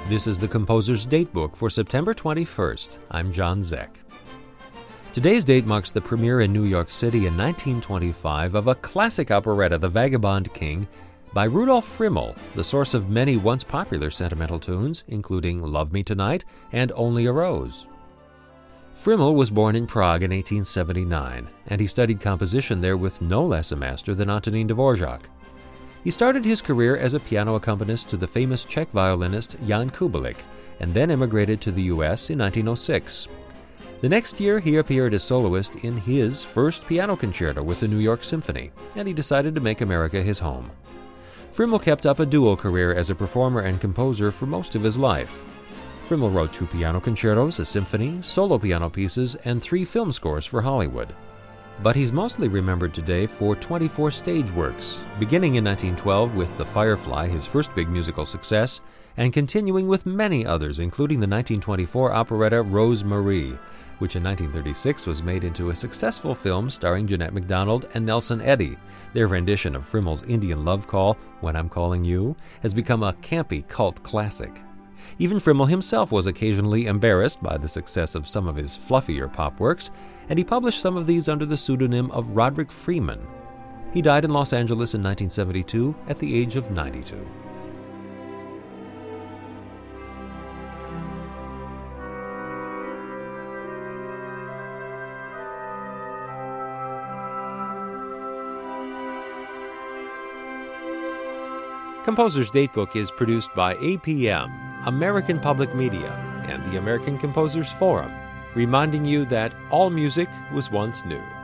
This is the Composer's Datebook for September 21st. I'm John Zeck. Today's date marks the premiere in New York City in 1925 of a classic operetta, The Vagabond King, by Rudolf Friml, the source of many once popular sentimental tunes, including Love Me Tonight and Only a Rose. Friml was born in Prague in 1879, and he studied composition there with no less a master than Antonín Dvořák. He started his career as a piano accompanist to the famous Czech violinist Jan Kubelik, and then immigrated to the U.S. in 1906. The next year, he appeared as soloist in his first piano concerto with the New York Symphony, and he decided to make America his home. Friml kept up a dual career as a performer and composer for most of his life. Friml wrote 2 piano concertos, a symphony, solo piano pieces, and 3 film scores for Hollywood. But he's mostly remembered today for 24 stage works, beginning in 1912 with The Firefly, his first big musical success, and continuing with many others, including the 1924 operetta Rose Marie, which in 1936 was made into a successful film starring Jeanette MacDonald and Nelson Eddy. Their rendition of Friml's Indian love call, When I'm Calling You, has become a campy cult classic. Even Friml himself was occasionally embarrassed by the success of some of his fluffier pop works, and he published some of these under the pseudonym of Roderick Freeman. He died in Los Angeles in 1972 at the age of 92. Composer's Datebook is produced by APM, American Public Media, and the American Composers Forum, reminding you that all music was once new.